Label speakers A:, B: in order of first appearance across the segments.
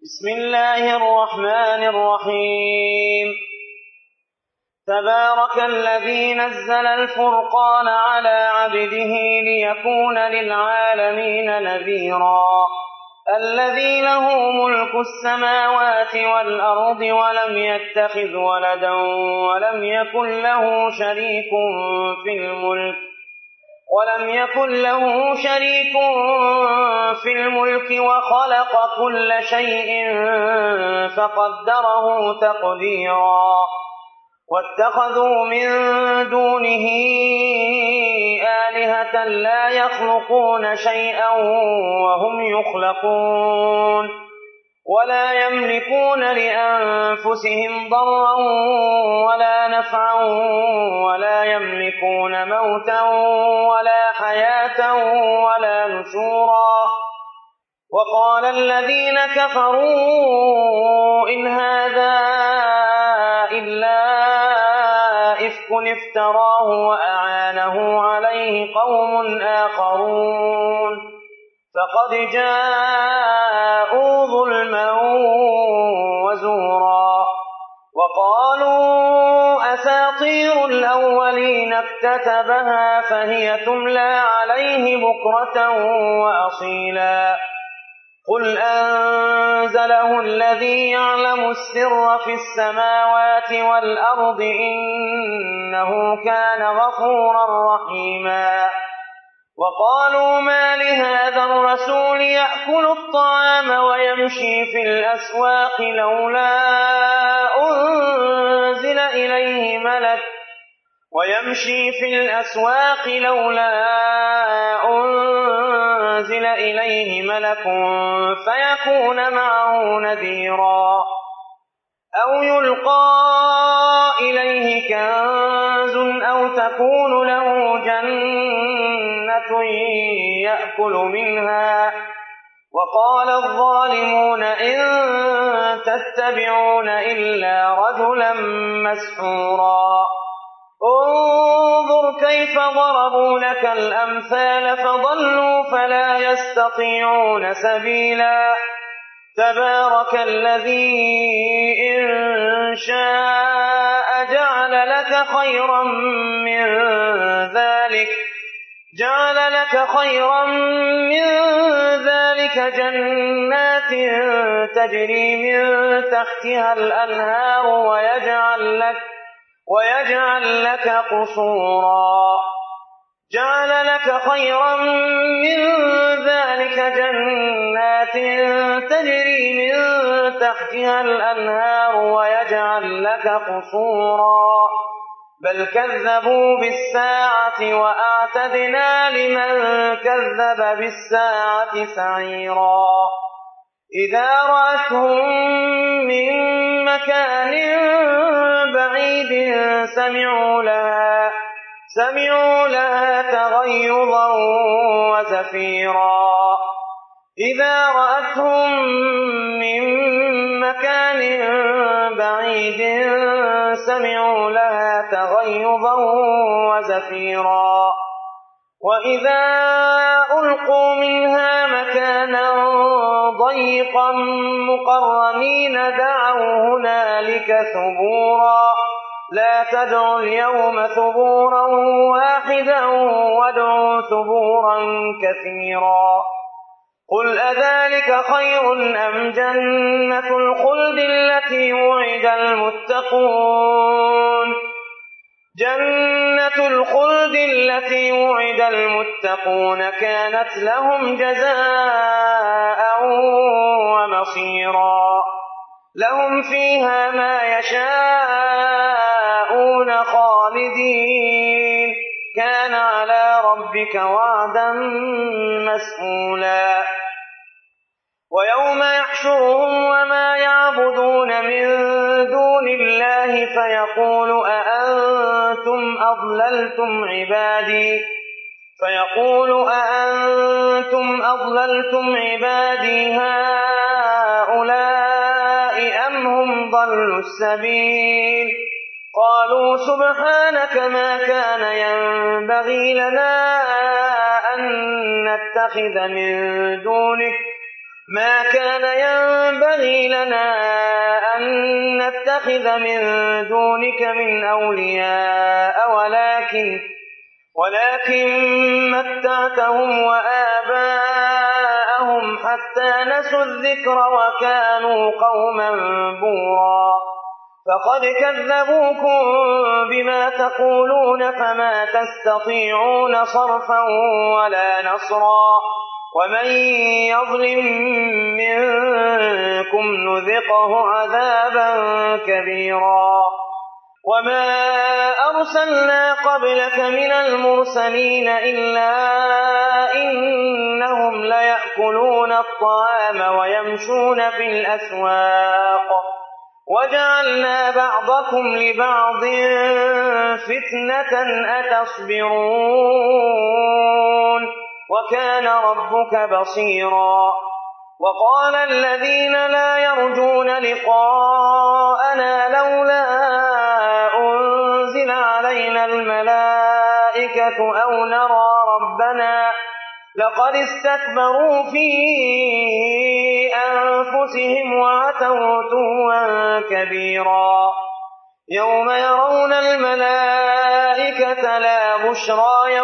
A: بسم الله الرحمن الرحيم. تبارك الذي نزل الفرقان على عبده ليكون للعالمين نذيرا. الذي له ملك السماوات والأرض ولم يتخذ ولدا ولم يكن له شريك في الملك وخلق كل شيء فقدره تقديرا. واتخذوا من دونه آلهة لا يخلقون شيئا وهم يخلقون ولا يملكون لأنفسهم ضرا ولا نفعا ولا يملكون موتا ولا حياة ولا نشورا. وقال الذين كفروا إن هذا إلا إفك افتراه وأعانه عليه قوم آخرون فقد جاءوا ظلما وزورا. وقالوا أساطير الأولين اكتتبها فهي تملى عليه بكرة وأصيلا. قل أنزله الذي يعلم السر في السماوات والأرض إنه كان غفورا رحيما. وقالوا ما لهذا الرسول يأكل الطعام ويمشي في الأسواق لولا أنزل إليه ملك فيكون معه نذيرا أو يلقى إليه كنز أو تكون له جنة يأكل منها. وقال الظالمون إن تتبعون إلا رجلا مسحورا. انظر كيف ضربوا لك الأمثال فضلوا فلا يستطيعون سبيلا. تبارك الذي إن شاء جعل لك خيرا من ذلك جنات تجري من تحتها الأنهار ويجعل لك قصورا. جعل لك خيرا من ذلك جنات تجري من تحتها الأنهار ويجعل لك قصورا. بل كذبوا بالساعة وأعتدنا لمن كذب بالساعة سعيرا. إذا رأتهم من مكان بعيد سمعوا لها تغيظا وزفيرا. إذا رأتهم من مكان بعيد سمعوا لها تغيظا وزفيرا. وإذا ألقوا منها مكانا ضيقا مقرنين دعوا هنالك ثبورا. لا تدعوا اليوم ثبورا واحدا وادعوا ثبورا كثيرا. قل أذلك خير أم جنة الخلد التي وعد المتقون؟ جنة الخلد التي وعد المتقون كانت لهم جزاء ومصيرا. لهم فيها ما يشاءون خالدين كان على ربك وعدا مسئولا. ويوم يحشرهم وما يعبدون من دون الله فيقول أأنتم أضللتم عبادي هؤلاء أم هم ضلوا السبيل. قالوا سبحانك ما كان ينبغي لنا أن نتخذ من دونك ما كان ينبغي لنا أن نتخذ من دونك من أولياء ولكن متعتهم وآباءهم حتى نسوا الذكر وكانوا قوما بورا فقد كذبوكم بما تقولون فما تستطيعون صرفا ولا نصرا ومن يظلم منكم نذقه عذابا كبيرا وما أرسلنا قبلك من المرسلين إلا إنهم ليأكلون الطعام ويمشون في الأسواق وجعلنا بعضكم لبعض فتنة أتصبرون وكان ربك بصيرا وقال الذين لا يرجون لقاءنا لولا أنزل علينا الملائكة أو نرى ربنا لقد استكبروا في أنفسهم وعتوا عتوا كبيرا يوم يرون الملائكة لا بشرى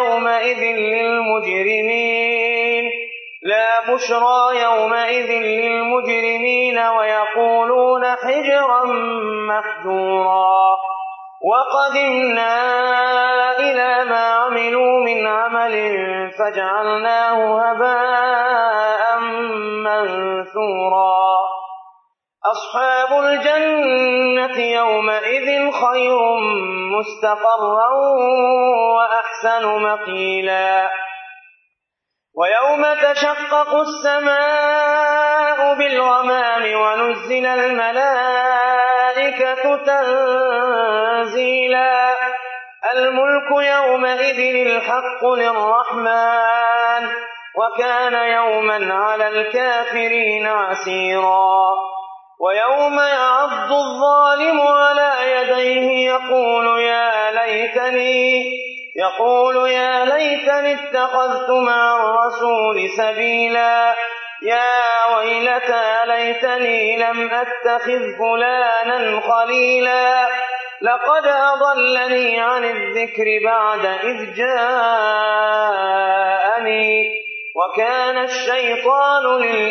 A: يومئذ للمجرمين ويقولون حجرا محجورا وقدمنا إلى ما عملوا من عمل فجعلناه هباء منثورا أصحاب الجنة يومئذ خير مستقرا وأحسن مقيلا ويوم تشقق السماء بالغمام ونزل الملائكة تنزيلا الملك يومئذ الحق للرحمن وكان يوما على الكافرين عسيرا ويوم يعض الظالم على يديه يقول يا ليتني اتخذت مع الرسول سبيلا يا ويلتى ليتني لم أتخذ فلانا خليلا لقد أضلني عن الذكر بعد إذ جاءني وكان الشيطان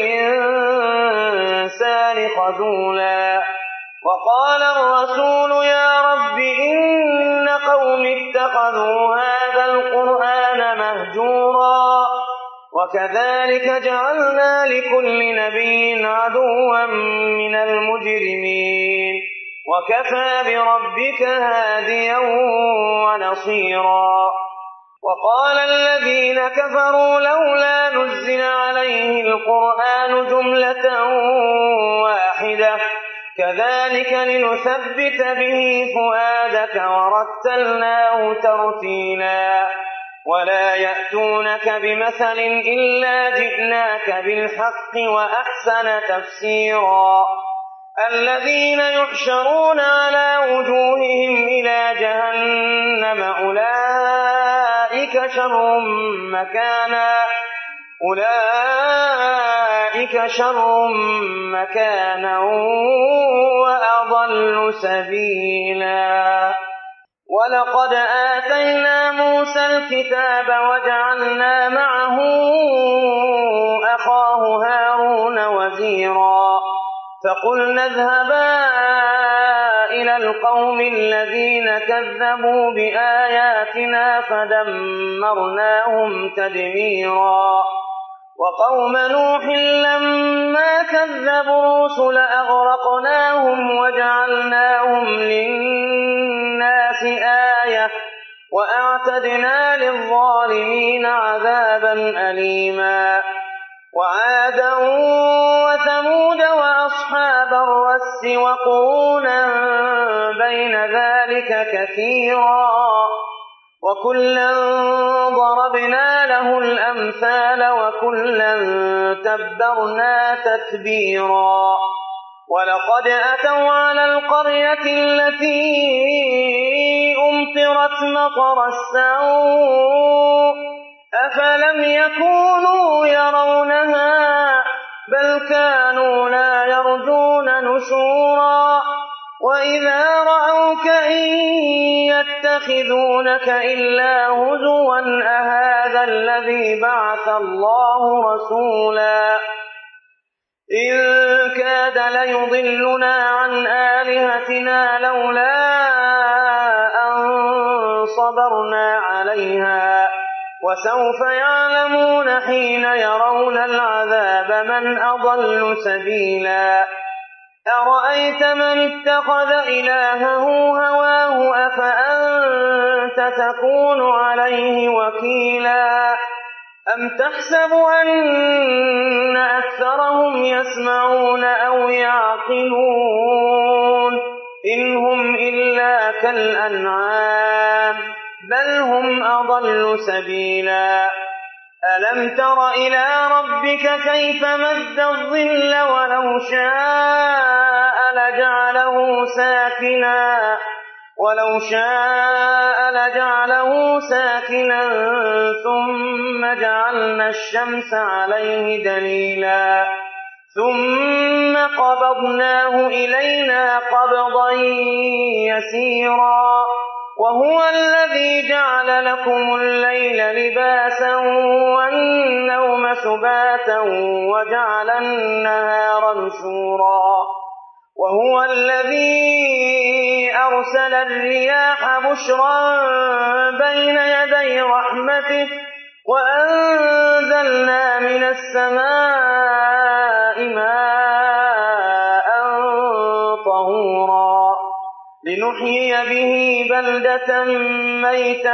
A: للإنسان خذولا وقال الرسول يا رب إن قوم اتخذوا هذا القرآن مهجورا وكذلك جعلنا لكل نبي عدوا من المجرمين وكفى بربك هاديا ونصيرا وقال الذين كفروا لولا نزل عليه القرآن جملة واحدة كذلك لنثبت به فؤادك ورتلناه ترتيلا ولا يأتونك بمثل إلا جئناك بالحق وأحسن تفسيرا الذين يحشرون على وجوههم إلى جهنم أولئك شر مكانا وأضل سبيلا ولقد آتينا موسى الكتاب وجعلنا معه أخاه هارون وزيرا فقلنا اذهبا إلى القوم الذين كذبوا بآياتنا فدمرناهم تدميرا وقوم نوح لما كذبوا الرسل أغرقناهم وجعلناهم للناس آية وأعتدنا للظالمين عذابا أليما وعادا وثمود وأصحاب الرس وقرونا بين ذلك كثيرا وكلا ضربنا له الأمثال وكلا تبرنا تتبيرا ولقد أتوا على القرية التي أمطرت مطر السوء أفلم يكونوا يرونها بل كانوا لا يرجون نشورا وإذا رأوك إن يتخذونك إلا هزوا أهذا الذي بعث الله رسولا إن كاد ليضلنا عن آلهتنا لولا أن صبرنا عليها وسوف يعلمون حين يرون العذاب من أضل سبيلا أرأيت من اتخذ إلهه هواه أفأنت تكون عليه وكيلا أم تحسب أن أكثرهم يسمعون أو يعقلون إن هم إلا كالأنعام بل هم أضل سبيلا ألم تر إلى ربك كيف مد الظل ولو شاء لجعله ساكنا ثم جعلنا الشمس عليه دليلا ثم قبضناه إلينا قبضا يسيرا وهو الذي جعل لكم الليل لباسا والنوم سباتا وجعل النهار نشورا وهو الذي أرسل الرياح بشرا بين يدي رحمته وأنزلنا من السماء ماء طهورا لنحيي به بلدة ميتا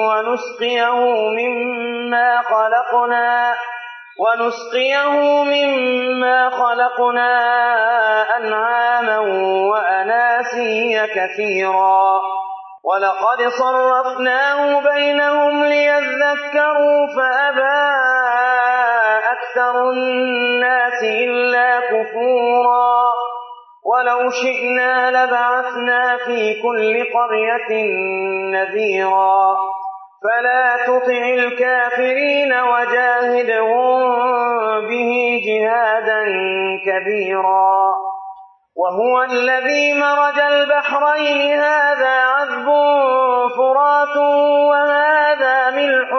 A: ونسقيه مما خلقنا أنعاما وأناسيا كثيرا ولقد صرفناه بينهم ليذكروا فأبى أكثر الناس إلا كفورا ولو شئنا لبعثنا في كل قرية نذيرا فلا تطع الكافرين وجاهدهم به جهادا كبيرا وهو الذي مرج البحرين هذا عذب فرات وهذا ملح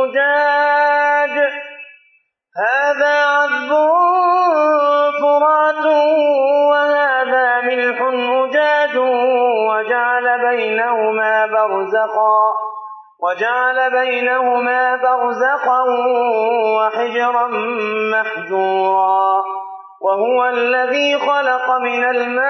A: أجاج وجعل بينهما برزخا وحجرا محجورا وهو الذي خلق من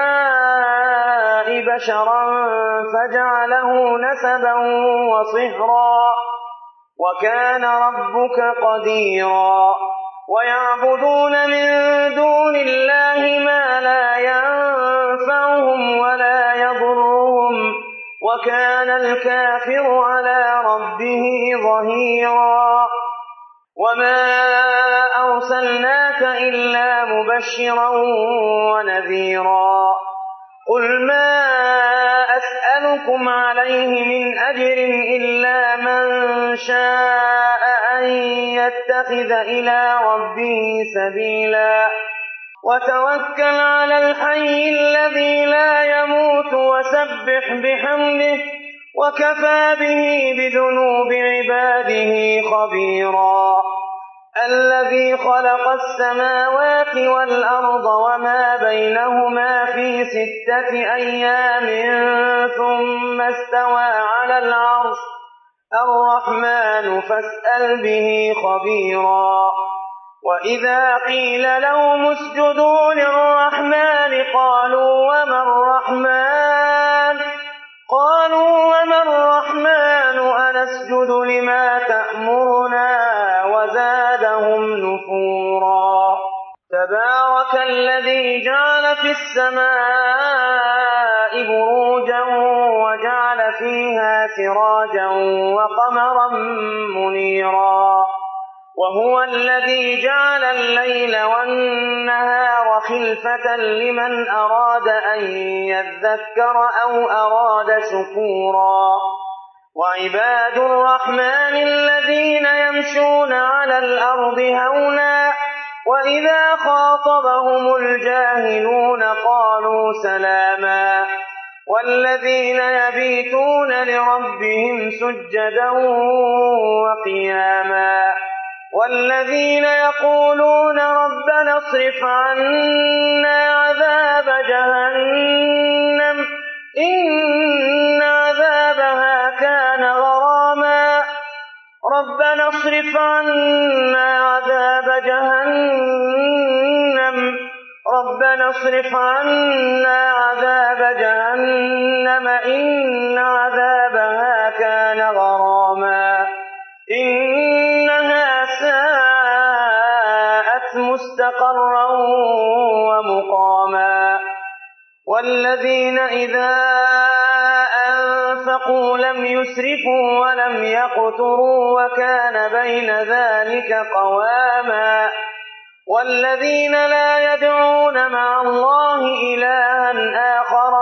A: الماء بشرا فجعله نسبا وصهرا وكان ربك قديرا ويعبدون من دون الله ما لا ينفعهم ولا يضرهم وكان الكافر على ربه ظهيرا وما أرسلناك إلا مبشرا ونذيرا قل ما أسألكم عليه من أجر إلا من شاء أن يتخذ إلى ربه سبيلا وتوكل على الحي الذي لا يموت وسبح بحمده وكفى به بذنوب عباده خبيرا الذي خلق السماوات والأرض وما بينهما في 6 أيام ثم استوى على العرش الرحمن فاسأل به خبيرا وإذا قيل لهم اسجدوا للرحمن قالوا وما الرحمن أنسجد لما تأمرنا وزادهم نفورا تبارك الذي جعل في السماء بروجا وجعل فيها سراجا وقمرا منيرا وهو الذي جعل الليل والنهار خلفة لمن أراد أن يذكر أو أراد شكورا وعباد الرحمن الذين يمشون على الأرض هونا وإذا خاطبهم الجاهلون قالوا سلاما والذين يبيتون لربهم سجدا وقياما والذين يقولون ربنا اصرف عنا عذاب جهنم إن عذابها كان غراما ربنا اصرف عنا عذاب جهنم إن عذابها كان غراما إنها ساءت مستقرا ومقاما والذين إذا أنفقوا لم يسرفوا ولم يقتروا وكان بين ذلك قواما والذين لا يدعون مع الله إلها آخر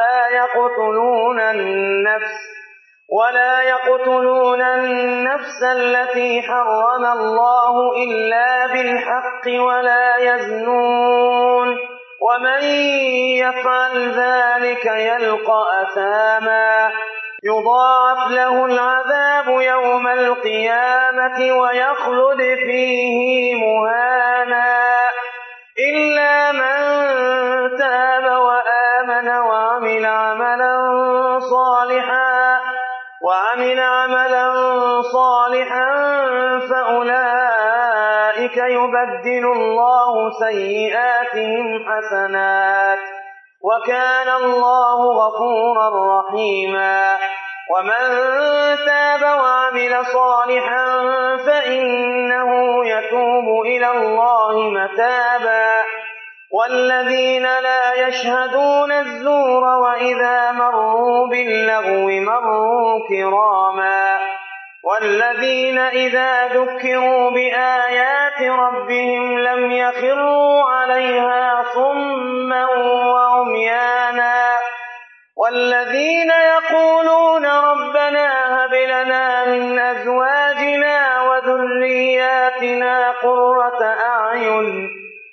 A: ولا يقتلون النفس التي حرم الله إلا بالحق ولا يزنون ومن يفعل ذلك يلقى أثاما يضاعف له العذاب يوم القيامة ويخلد فيه مهانا إلا من تاب وآمن وعمل عملا صالحا فأولئك يبدل الله سيئاتهم حسنات وكان الله غفورا رحيما ومن تاب وعمل صالحا فإنه يتوب إلى الله متابا والذين لا يشهدون الزور وإذا مروا باللغو مروا كراما والذين إذا ذكروا بآيات ربهم لم يخروا عليها صما وعميانا والذين يقولون ربنا هب لنا من أزواجنا وذرياتنا قرة أعين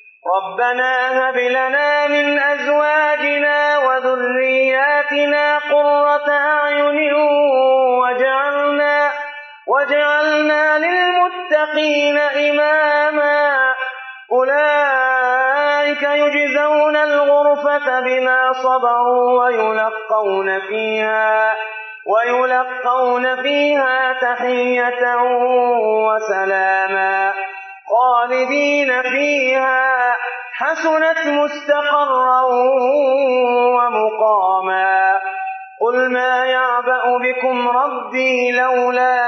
A: وجعلنا للمتقين إماما أولئك يجزون الغرفة بما صبروا ويلقون فيها تحية وسلاما خالدين فيها حسنت مستقرا ومقاما قل ما يعبأ بكم ربي لولا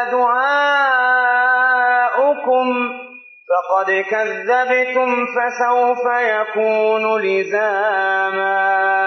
A: دعاؤكم فقد كذبتم فسوف يكون لزاما